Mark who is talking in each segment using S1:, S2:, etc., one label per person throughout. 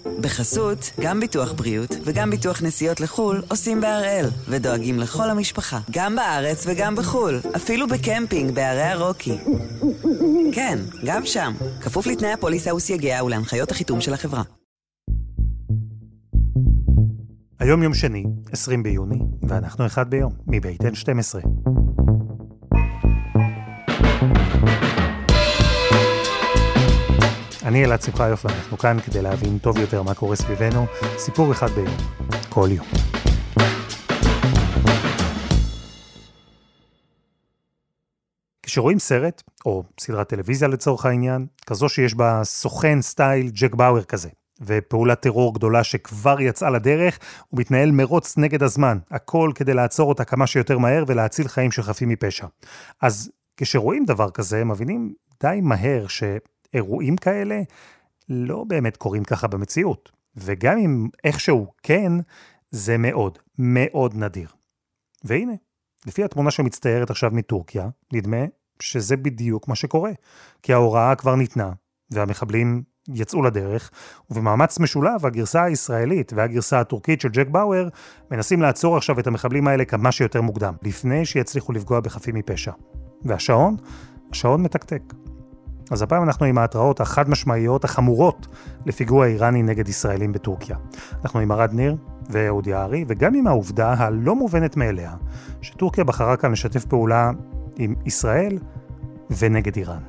S1: בחסות, גם ביטוח בריאות וגם ביטוח נסיעות לחול עושים בהראל, ודואגים לכל המשפחה, גם בארץ וגם בחול, אפילו בקמפינג בערי הרוקי. כן, גם שם, כפוף לתנאי הפוליסה וסייגיה ולהנחיות החיתום של החברה.
S2: היום יום שני, 20 ביוני, ואנחנו אחד ביום, מבית N12. אני אלעד שמחיוף, ואנחנו כאן כדי להבין טוב יותר מה קורה סביבנו, סיפור אחד ביום, כל יום. כשרואים סרט, או סדרת טלוויזיה לצורך העניין, כזו שיש בה סוכן סטייל ג'ק באואר כזה, ופעולת טרור גדולה שכבר יצאה לדרך, ומתנהל מרוץ נגד הזמן, הכל כדי לעצור אותה כמה שיותר מהר ולהציל חיים של חפים מפשע. אז כשרואים דבר כזה, מבינים די מהר שאירועים כאלה לא באמת קורים ככה במציאות. וגם אם איכשהו כן, זה מאוד, מאוד נדיר. והנה, לפי התמונה שמצטיירת עכשיו מטורקיה, נדמה שזה בדיוק מה שקורה. כי ההוראה כבר ניתנה, והמחבלים יצאו לדרך, ובמאמץ משולב, הגרסה הישראלית והגרסה הטורקית של ג'ק באואר, מנסים לעצור עכשיו את המחבלים האלה כמה שיותר מוקדם, לפני שיצליחו לפגוע בחפים מפשע. והשעון? השעון מתקתק. אז הפעם אנחנו עם ההתראות החד משמעיות, החמורות, לפיגוע איראני נגד ישראלים בטורקיה. אנחנו עם ארד ניר ואהוד יערי, וגם עם העובדה הלא מובנת מאליה, שטורקיה בחרה כאן לשתף פעולה עם ישראל ונגד איראן.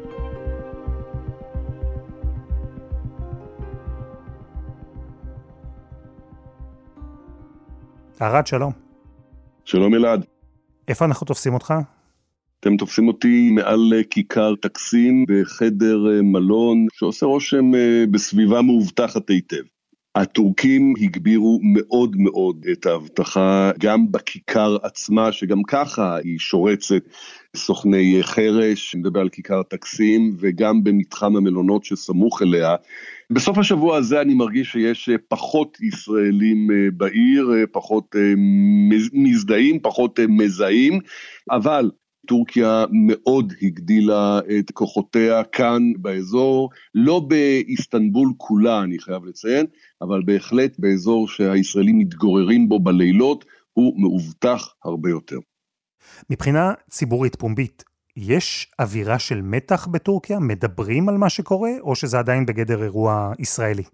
S2: ארד, שלום.
S3: שלום אלעד.
S2: איפה אנחנו תופסים אותך?
S3: אתם תופסים אותי מעל כיכר טקסים בחדר מלון שעושה רושם בסביבה מאובטחת היטב. הטורקים הגבירו מאוד מאוד את ההבטחה גם בכיכר עצמה, שגם ככה היא שורצת סוכני חרש, מדבר על כיכר טקסים, וגם במתחם המלונות שסמוך אליה. בסוף השבוע הזה אני מרגיש שיש פחות ישראלים בעיר, פחות מזדהים, פחות מזהים, אבל טורקיה מאוד הגדילה את כוחותיה כאן באזור, לא באיסטנבול כולה אני חייב לציין, אבל בהחלט באזור שהישראלים מתגוררים בו בלילות, הוא מאובטח הרבה יותר.
S2: מבחינה ציבורית פומבית, יש אווירה של מתח בטורקיה? מדברים על מה שקורה, או שזה עדיין בגדר אירוע ישראלי?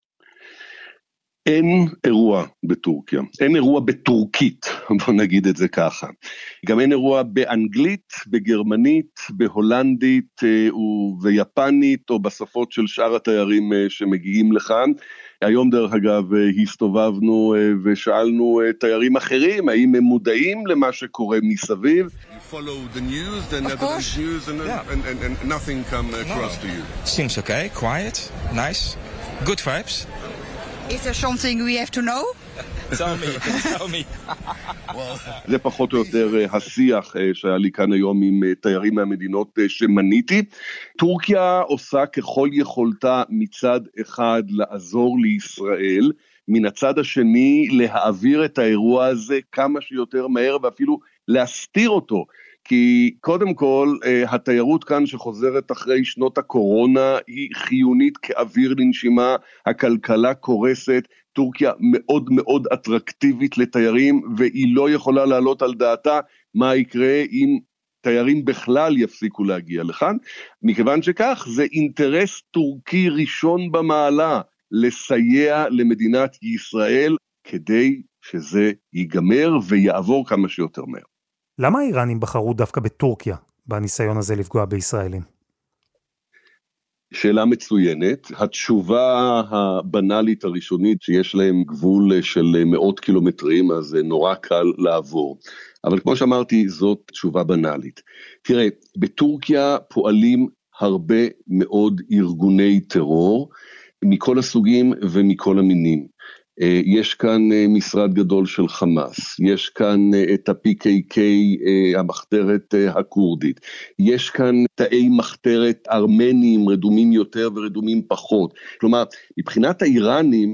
S3: אין אירוע בטורקיה, אין אירוע בטורקית, בוא נגיד את זה ככה. גם אין אירוע באנגלית, בגרמנית, בהולנדית ויפנית, או בשפות של שאר התיירים שמגיעים לכאן. היום דרך אגב הסתובבנו ושאלנו תיירים אחרים, האם הם מודעים למה שקורה מסביב.
S4: You follow the news, the Netherlands news, and nothing come across to you.
S5: Seems okay, quiet, nice, good vibes.
S6: Is there something we have to know?
S5: tell me.
S3: זה פחות או יותר השיח שהיה לי כאן היום עם תיירים מהמדינות שמניתי. טורקיה עושה ככל יכולתה מצד אחד לעזור לישראל, מן הצד השני להעביר את האירוע הזה כמה שיותר מהר ואפילו להסתיר אותו. כי קודם כל, התיירות כאן שחוזרת אחרי שנות הקורונה היא חיונית כאוויר לנשימה, הכלכלה קורסת, טורקיה מאוד מאוד אטרקטיבית לתיירים, והיא לא יכולה לעלות על דעתה מה יקרה אם תיירים בכלל יפסיקו להגיע לכאן, מכיוון שכך זה אינטרס טורקי ראשון במעלה, לסייע למדינת ישראל, כדי שזה ייגמר ויעבור כמה שיותר מהר.
S2: למה האיראנים בחרו דווקא בטורקיה, בניסיון הזה לפגוע בישראלים?
S3: שאלה מצוינת. התשובה הבנאלית הראשונית, שיש להם גבול של מאות קילומטרים, אז זה נורא קל לעבור. אבל כמו שאמרתי, זאת תשובה בנאלית. תראה, בטורקיה פועלים הרבה מאוד ארגוני טרור, מכל הסוגים ומכל המינים. יש כאן משרד גדול של חמאס, יש כאן את ה-PKK, המחתרת הקורדית, יש כאן תאי מחתרת ארמנים, רדומים יותר ורדומים פחות. כלומר, מבחינת האיראנים,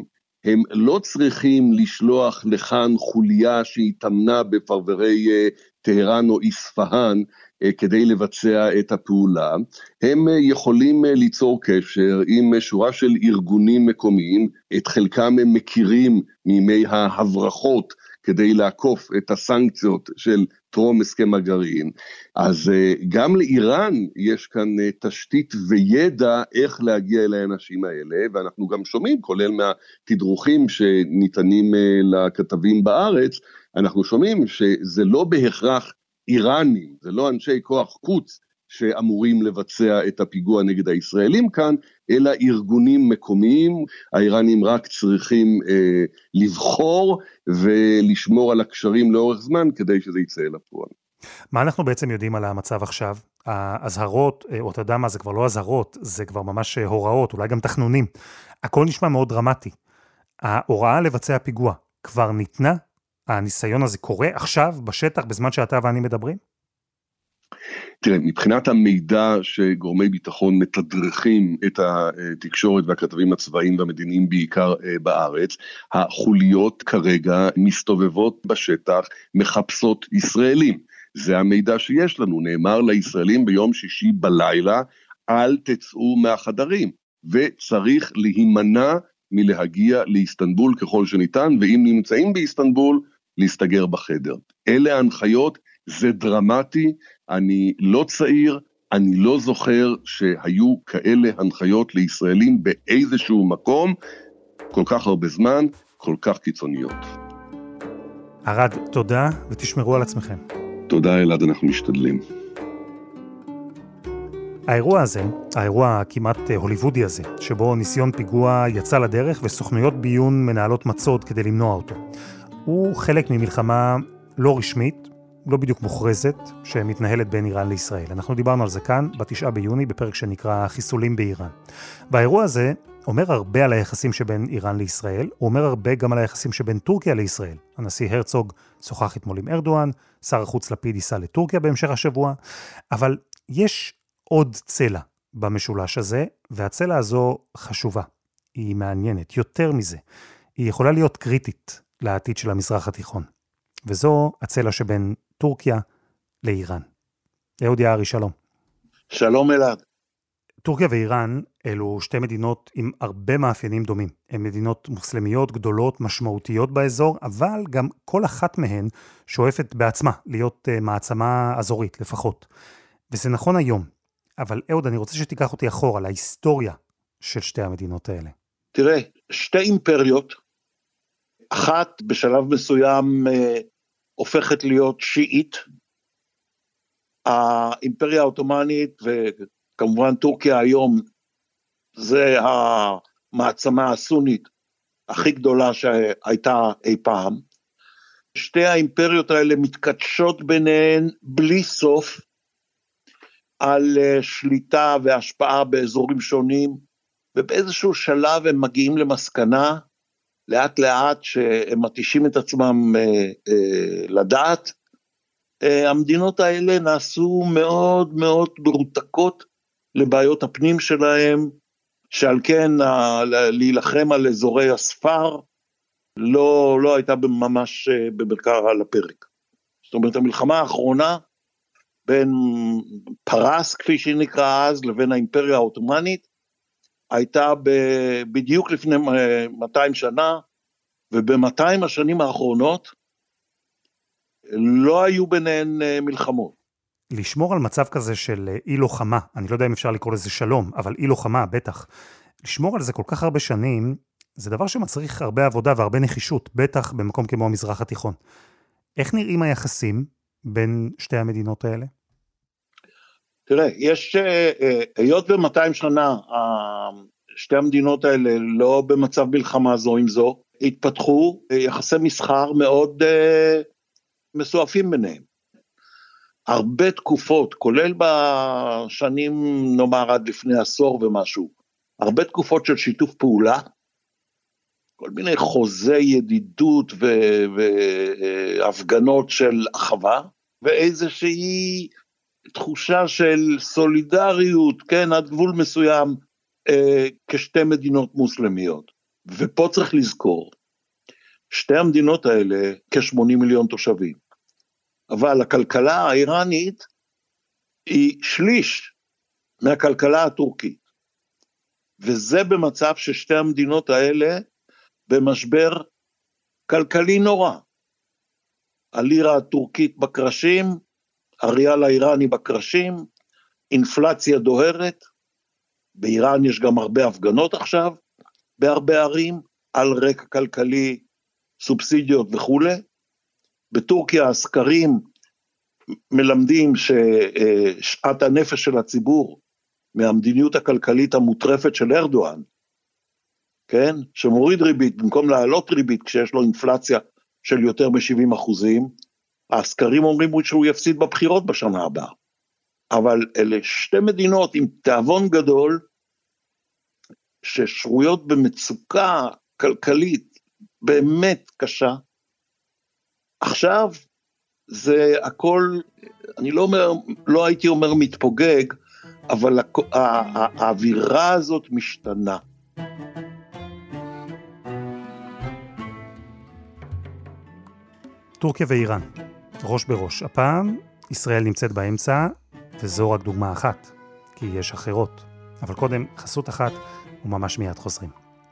S3: הם לא צריכים לשלוח לכאן חוליה שהתאמנה בפרברי טהרן או איספהאן כדי לבצע את הפעולה. הם יכולים ליצור קשר עם שורה של ארגונים מקומיים, את חלקם הם מכירים מימי ההברחות כדי לעקוף את הסנקציות של טרום הסכם הגרעין. אז גם לאיראן יש כאן תשתית וידע איך להגיע אל האנשים האלה, ואנחנו גם שומעים, כולל מהתדרוכים שניתנים לכתבים בארץ, אנחנו שומעים שזה לא בהכרח איראנים, זה לא אנשי כוח קוץ שאמורים לבצע את הפיגוע נגד הישראלים כאן, אלא ארגונים מקומיים. האיראנים רק צריכים לבחור ולשמור על הקשרים לאורך זמן כדי שזה יצא אל הפועל.
S2: מה אנחנו בעצם יודעים על המצב עכשיו? ההזהרות, או אתה יודע מה, זה כבר לא הזהרות, זה כבר ממש הוראות, אולי גם תכנונים. הכל נשמע מאוד דרמטי. ההוראה לבצע פיגוע כבר ניתנה? הניסיון הזה קורה עכשיו בשטח בזמן שאתה ואני מדברים?
S3: תראה, מבחינת המידע שגורמי ביטחון מתדרכים את התקשורת והכתבים הצבאיים והמדיניים בעיקר בארץ, החוליות כרגע מסתובבות בשטח, מחפשות ישראלים. זה המידע שיש לנו. נאמר לישראלים ביום שישי בלילה, אל תצאו מהחדרים, וצריך להימנע מלהגיע לאיסטנבול ככל שניתן, ואם נמצאים באיסטנבול, להסתגר בחדר. אלה ההנחיות, זה דרמטי, אני לא צעיר, אני לא זוכר שהיו כאלה הנחיות לישראלים באיזשהו מקום, כל כך הרבה זמן, כל כך קיצוניות.
S2: ערד, תודה ותשמרו על עצמכם.
S3: תודה אלעד, אנחנו משתדלים.
S2: האירוע הזה, האירוע הכמעט הוליוודי הזה, שבו ניסיון פיגוע יצא לדרך וסוכנויות ביון מנהלות מצוד כדי למנוע אותו, הוא חלק ממלחמה לא רשמית, לא בדיוק מוכרזת, שמתנהלת בין איראן לישראל. אנחנו דיברנו על זה כאן, ב9 ביוני, בפרק שנקרא חיסולים באיראן. והאירוע הזה אומר הרבה על היחסים שבין איראן לישראל, הוא אומר הרבה גם על היחסים שבין טורקיה לישראל. הנשיא הרצוג שוחח אתמול עם ארדואן, שר החוץ לפיד ייסע לטורקיה בהמשך השבוע, אבל יש עוד צלע במשולש הזה, והצלע הזו חשובה, היא מעניינת, יותר מזה. היא יכולה להיות קריטית לעתיד של המזרח התיכון. וזו הצלע שבין טורקיה לאיראן. אהוד יערי, שלום.
S7: שלום אלעד.
S2: טורקיה ואיראן אלו שתי מדינות עם הרבה מאפיינים דומים. הן מדינות מוסלמיות גדולות, משמעותיות באזור, אבל גם כל אחת מהן שואפת בעצמה להיות מעצמה אזורית לפחות. וזה נכון היום. אבל אהוד, אני רוצה שתיקח אותי אחורה להיסטוריה של שתי המדינות האלה.
S7: תראה, שתי אימפריות, אחת בשלב מסוים הופכת להיות שיעית, האימפריה העות'מאנית וכמובן טורקיה היום, זה המעצמה הסונית הכי גדולה שהייתה אי פעם. שתי האימפריות האלה מתקדשות ביניהן בלי סוף, על שליטה והשפעה באזורים שונים, ובאיזשהו שלב הם מגיעים למסקנה, לאט לאט שהם מתישים את עצמם לדעת, המדינות האלה נעשו מאוד מאוד מרותקות לבעיות הפנים שלהם, שעל כן להילחם על אזורי הספר, לא הייתה ממש במרכז על הפרק. זאת אומרת, המלחמה האחרונה, בין פרס, כפי שנקרא אז, לבין האימפריה העות'מאנית, הייתה בדיוק לפני 200 שנה, וב-200 השנים האחרונות, לא היו ביניהן מלחמות.
S2: לשמור על מצב כזה של אי לוחמה, אני לא יודע אם אפשר לקרוא לזה שלום, אבל אי לוחמה, בטח. לשמור על זה כל כך הרבה שנים, זה דבר שמצריך הרבה עבודה והרבה נחישות, בטח במקום כמו המזרח התיכון. איך נראים היחסים בין שתי המדינות האלה?
S7: תראה, יש, היות ב-200 שנה, שתי המדינות האלה לא במצב מלחמה זו עם זו, התפתחו יחסי מסחר מאוד מסועפים ביניהם. הרבה תקופות, כולל בשנים נאמר עד לפני עשור ומשהו, הרבה תקופות של שיתוף פעולה, כל מיני חוזי ידידות והפגנות של אחווה, ואיזושהי תחושה של סולידריות, כן, עד גבול מסוים, כשתי מדינות מוסלמיות. ופה צריך לזכור, שתי המדינות האלה כ-80 מיליון תושבים, אבל הכלכלה האיראנית היא שליש מהכלכלה הטורקית, וזה במצב ששתי המדינות האלה במשבר כלכלי נורא. הלירה הטורקית בקרשים, הריאל האיראני בקרשים, אינפלציה דוהרת, באיראן יש גם הרבה הפגנות עכשיו, בהרבה ערים, על רקע כלכלי, סובסידיות וכו'. בטורקיה הסקרים מלמדים ששעת הנפש של הציבור, מהמדיניות הכלכלית המוטרפת של ארדואן, כן? שמוריד ריבית, במקום להעלות ריבית כשיש לו אינפלציה של יותר מ-70%, הסקרים אומרים שהוא יפסיד בבחירות בשנה הבאה. אבל אלה שתי מדינות עם תיאבון גדול, ששרויות במצוקה כלכלית באמת קשה. עכשיו זה הכל, אני לא הייתי אומר מתפוגג, אבל האווירה הזאת משתנה.
S2: טורקיה ואיראן, ראש בראש. הפעם ישראל נמצאת באמצע, וזו רק דוגמה אחת, כי יש אחרות. אבל קודם, חסות אחת, וממש מיד חוזרים.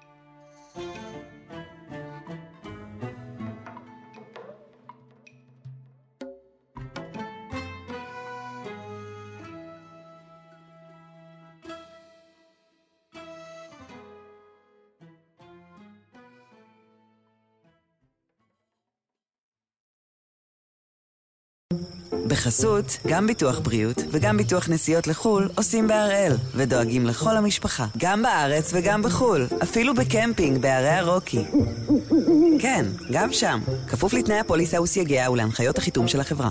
S1: בחסות, גם ביטוח בריאות וגם ביטוח נסיעות לחול עושים בהראל, ודואגים לכל המשפחה, גם בארץ וגם בחול, אפילו בקמפינג בערי הרוקי. כן, גם שם, כפוף לתנאי הפוליסה וסייגיה ולהנחיות החיתום של החברה.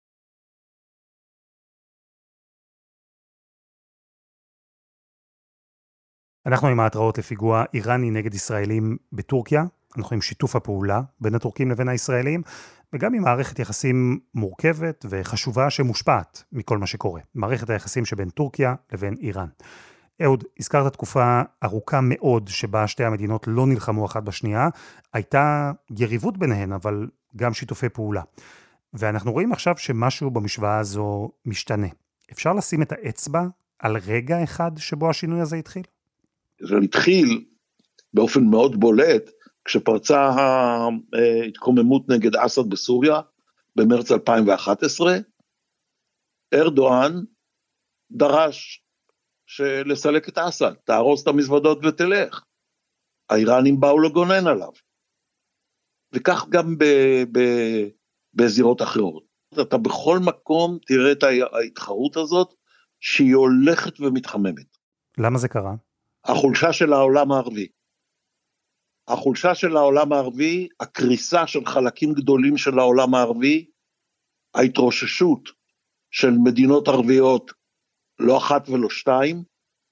S2: אנחנו עם ההתראות לפיגוע איראני נגד ישראלים בטורקיה, אנחנו עם שיתוף הפעולה בין הטורקים לבין הישראלים, וגם עם מערכת יחסים מורכבת וחשובה שמושפעת מכל מה שקורה. מערכת היחסים שבין טורקיה לבין איראן. אהוד, הזכרת תקופה ארוכה מאוד שבה שתי המדינות לא נלחמו אחת בשנייה, הייתה יריבות ביניהן, אבל גם שיתופי פעולה. ואנחנו רואים עכשיו שמשהו במשוואה הזו משתנה. אפשר לשים את האצבע על רגע אחד שבו השינוי הזה התחיל?
S7: זה התחיל באופן מאוד בולט, כשפרצה ההתקוממות נגד אסד בסוריה, במרץ 2011, ארדואן דרש לסלק את אסד, תהרוס את המזוודות ותלך. האיראנים באו לגונן עליו. וכך גם בזירות אחרות. אתה בכל מקום תראה את ההתחרות הזאת, שהיא הולכת ומתחממת.
S2: למה זה קרה?
S7: החולשה של העולם הערבי. החולשה של העולם הערבי, הקריסה של חלקים גדולים של העולם הערבי, ההתרוששות של מדינות ערביות, לא אחת ולא שתיים,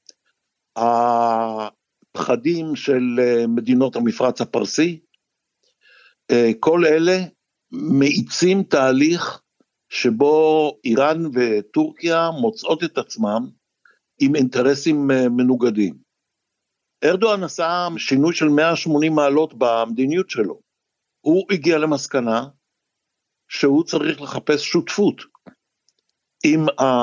S7: הפחדים של מדינות המפרץ הפרסי, כל אלה מאיצים תהליך שבו איראן וטורקיה מוצאות את עצמם עם אינטרסים מנוגדים. ארדואן עשה שינוי של 180 מעלות במדיניות שלו. הוא הגיע למסקנה שהוא צריך לחפש שותפות עם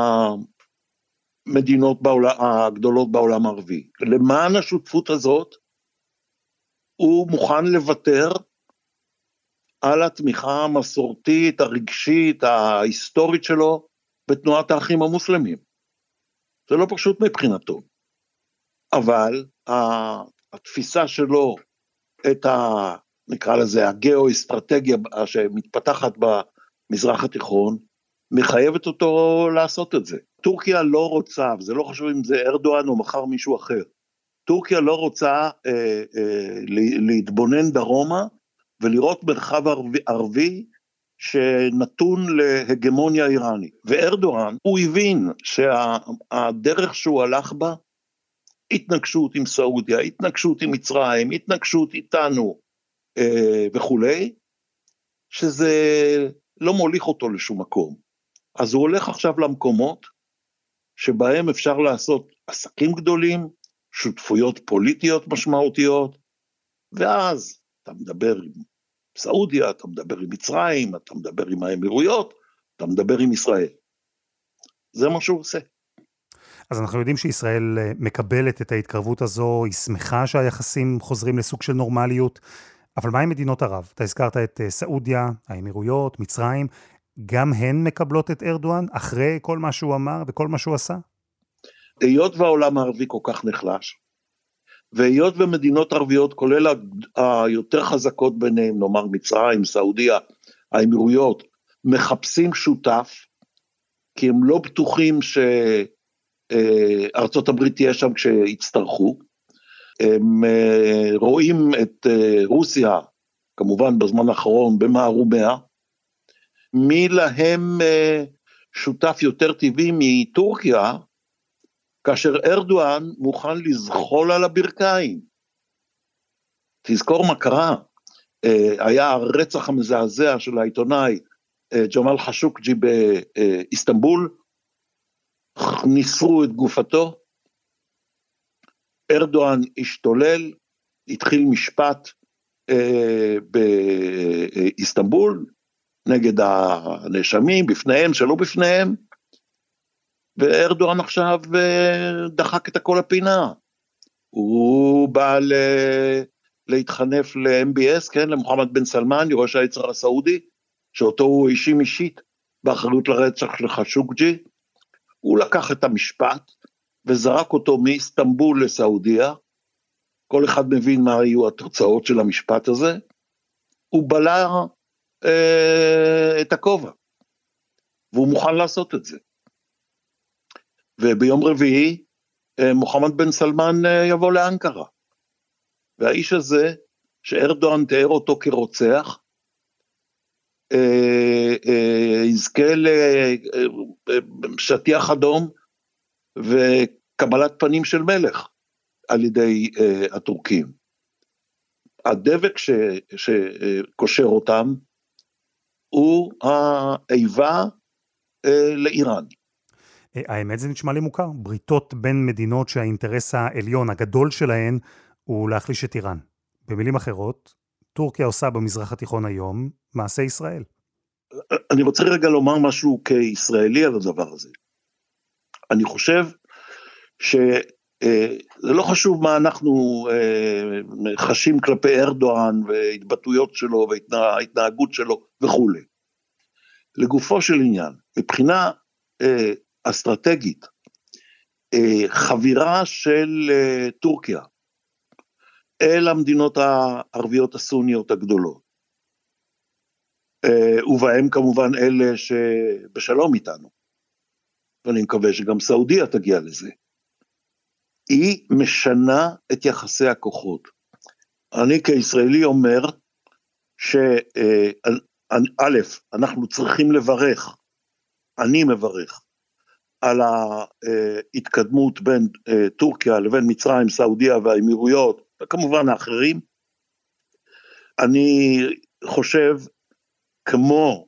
S7: המדינות הגדולות בעולם הערבי. למען השותפות הזאת, הוא מוכן לוותר על התמיכה המסורתית, הרגשית, ההיסטורית שלו, בתנועת האחים המוסלמים. זה לא פשוט מבחינתו. אבל התפיסה שלו, נקרא לזה, הגיאו-אסטרטגיה שמתפתחת במזרח התיכון, מחייבת אותו לעשות את זה. טורקיה לא רוצה, וזה לא חשוב אם זה ארדואן או מחר מישהו אחר, טורקיה לא רוצה להתבונן דרומה, ולראות מרחב ערבי שנתון להגמוניה איראנית. וארדואן, הוא הבין שהדרך שהוא הלך בה, התנגשות עם סעודיה, התנגשות עם מצרים, התנגשות איתנו וכולי, שזה לא מוליך אותו לשום מקום. אז הוא הולך עכשיו למקומות שבהם אפשר לעשות עסקים גדולים, שותפויות פוליטיות משמעותיות, ואז אתה מדבר עם סעודיה, אתה מדבר עם מצרים, אתה מדבר עם האמירויות, אתה מדבר עם ישראל. זה מה שהוא עושה.
S2: אז אנחנו יודעים שישראל מקבלת את ההתקרבות הזו, היא שמחה שהיחסים חוזרים לסוג של נורמליות, אבל מה עם מדינות ערב? אתה הזכרת את סעודיה, האמירויות, מצרים, גם הן מקבלות את ארדואן אחרי כל מה שהוא אמר וכל מה שהוא עשה?
S7: היות והעולם הערבי כל כך נחלש, והיות ומדינות ערביות, כולל היותר חזקות ביניהם, נאמר מצרים, סעודיה, האמירויות, מחפשים שותף, כי הם לא בטוחים שארצות הברית תהיה שם כשיצטרכו, הם רואים את רוסיה, כמובן בזמן האחרון, במערומיה, מי להם שותף יותר טבעי מטורקיה, כאשר ארדואן מוכן לזחול על הברכיים. תזכור מה קרה, היה הרצח המזעזע של העיתונאי ג'מאל חשוקג'י באיסטנבול, ניסרו את גופתו, ארדואן השתולל, התחיל משפט באיסטנבול, נגד הנאשמים, בפניהם, שלא בפניהם, וארדואן עכשיו דחק את הכל הפינה. הוא בא להתחנף ל-MBS, כן, למוחמד בן סלמן, יורש היצר הסעודי, שאותו הוא האשים אישית באחריות לרצח של חשוקג'י. הוא לקח את המשפט וזרק אותו מאיסטנבול לסעודיה. כל אחד מבין מה היו התוצאות של המשפט הזה. הוא בלע את הכובע, והוא מוכן לעשות את זה. וביום רביעי, מוחמד בן סלמן יבוא לאנקרה. והאיש הזה, שארדואן תיאר אותו כרוצח, יזכה לשטיח אדום, וקבלת פנים של מלך, על ידי הטורקים. הדבק שקושר אותם, הוא האיבה לאיראן.
S2: האמת זה נשמע לי מוכר, בריתות בין מדינות שהאינטרס העליון הגדול שלהן הוא להחליש את איראן. במילים אחרות, טורקיה עושה במזרח התיכון היום מעשה ישראל.
S7: אני רוצה רגע לומר משהו כישראלי על הדבר הזה. אני חושב שזה לא חשוב מה אנחנו חשים כלפי ארדואן והתבטאויות שלו וההתנהגות שלו וכו'. לגופו של עניין, מבחינה אסטרטגית, חבירה של טורקיה אל המדינות הערביות הסוניות הגדולות, ובהם כמובן אלה שבשלום איתנו, ואני מקווה שגם סעודיה תגיע לזה, היא משנה את יחסי הכוחות. אני כישראלי אומר שא', אנחנו צריכים לברך, אני מברך, על ההתקדמות בין טורקיה לבין מצרים, סעודיה והאמירויות, וכמובן האחרים. אני חושב, כמו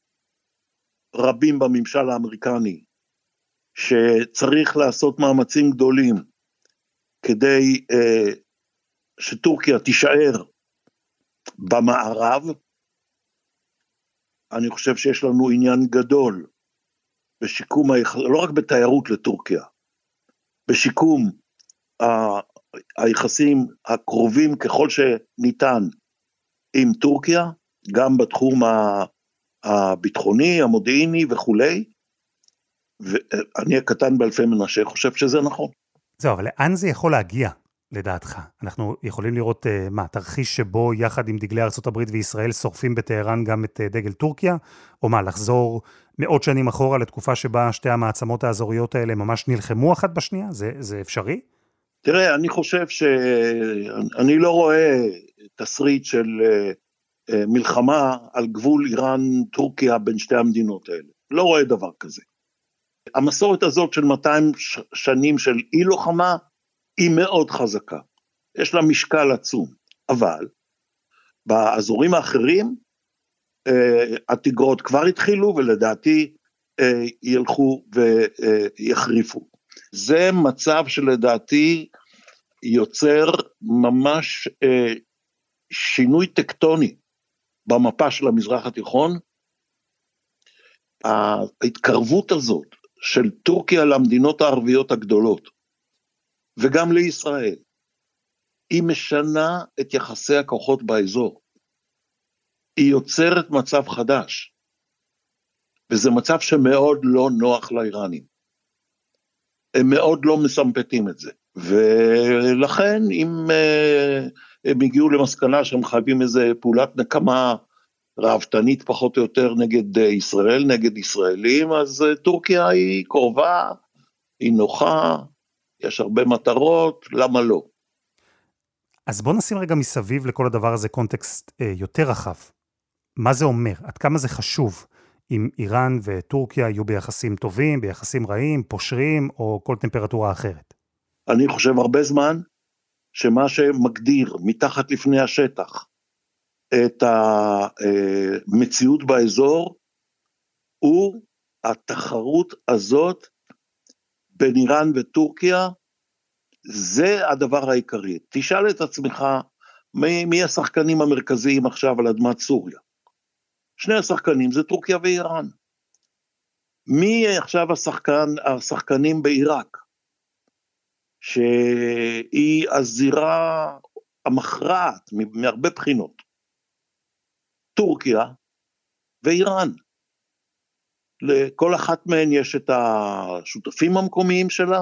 S7: רבים בממשל האמריקני, שצריך לעשות מאמצים גדולים, כדי שטורקיה תישאר במערב. אני חושב שיש לנו עניין גדול, בשיקום, לא רק בתיירות לטורקיה, בשיקום היחסים הקרובים ככל שניתן עם טורקיה, גם בתחום הביטחוני, המודיעיני וכולי, ואני הקטן באלפי מנשה חושב שזה נכון.
S2: זהו, אבל לאן זה יכול להגיע, לדעתך? אנחנו יכולים לראות תרחיש שבו יחד עם דגלי ארצות הברית וישראל שורפים בטהרן גם את דגל טורקיה, או לחזור מאות שנים אחורה לתקופה שבה שתי המעצמות האזוריות האלה ממש נלחמו אחת בשנייה? זה אפשרי?
S7: תראה, אני חושב שאני לא רואה תסריט של מלחמה על גבול איראן-טורקיה בין שתי המדינות האלה. לא רואה דבר כזה. המסורת הזאת של 200 שנים של אי לוחמה, היא מאוד חזקה. יש לה משקל עצום. אבל, באזורים האחרים, התגרות כבר התחילו, ולדעתי ילכו ויחריפו. זה מצב שלדעתי יוצר ממש שינוי טקטוני במפה של המזרח התיכון. ההתקרבות הזאת של טורקיה למדינות הערביות הגדולות, וגם לישראל, היא משנה את יחסי הכוחות באזור. היא יוצרת מצב חדש, וזה מצב שמאוד לא נוח לאיראנים. הם מאוד לא מסמפטים את זה, ולכן אם הם הגיעו למסקנה שהם חייבים איזה פעולת נקמה ראוותנית פחות או יותר נגד ישראל, נגד ישראלים, אז טורקיה היא קרובה, היא נוחה, יש הרבה מטרות, למה לא?
S2: אז בוא נשים רגע מסביב לכל הדבר הזה קונטקסט יותר רחב. מה זה אומר? עד כמה זה חשוב אם איראן וטורקיה יהיו ביחסים טובים, ביחסים רעים, פושרים או כל טמפרטורה אחרת?
S7: אני חושב הרבה זמן שמה שמגדיר מתחת לפני השטח את המציאות באזור הוא התחרות הזאת בין איראן וטורקיה. זה הדבר העיקרי. תשאל את עצמך מי השחקנים המרכזיים עכשיו על אדמת סוריה. שני השחקנים זה טורקיה ואיראן. מי עכשיו השחקנים בעיראק, שהיא הזירה המכרעת מהרבה בחינות? טורקיה ואיראן. לכל אחת מהן יש את השותפים המקומיים שלה,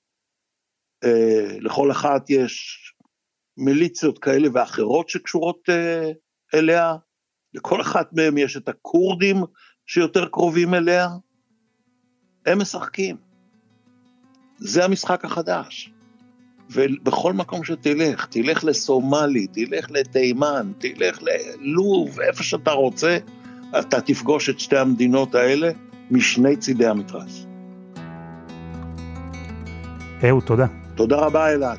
S7: לכל אחת יש מיליציות כאלה ואחרות שקשורות אליה, לכל אחת מהם יש את הקורדים שיותר קרובים אליה, הם משחקים. זה המשחק החדש. ובכל מקום שתלך, תלך לסומלי, תלך לתימן, תלך ללוב, איפה שאתה רוצה, אתה תפגוש את שתי המדינות האלה משני צידי המתרס.
S2: תודה.
S7: תודה רבה אלעד.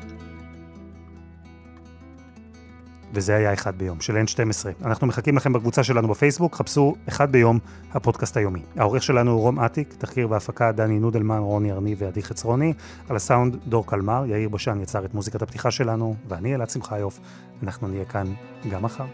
S2: וזה היה אחד ביום של N12. אנחנו מחכים לכם בקבוצה שלנו בפייסבוק, חפשו אחד ביום הפודקאסט היומי. העורך שלנו הוא רום עתיק, תחקיר והפקה דני נודלמן, רוני ארני ועדי חצרוני, על הסאונד דור קלמר, יאיר בשן יצר את מוזיקת הפתיחה שלנו, ואני אלעד שמחיוף, אנחנו נהיה כאן גם מחר.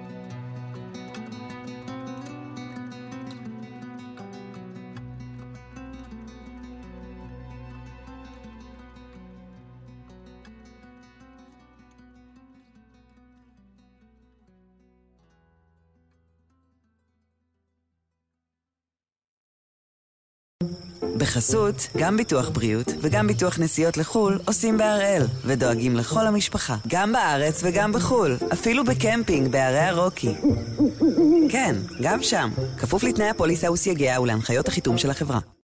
S1: בחסות, גם ביטוח בריאות וגם ביטוח נסיעות לחול עושים בהראל ודואגים לכל המשפחה, גם בארץ וגם בחול, אפילו בקמפינג בערי הרוקי. כן, גם שם, כפוף לתנאי הפוליסה וסייגיה ולהנחיות החיתום של החברה.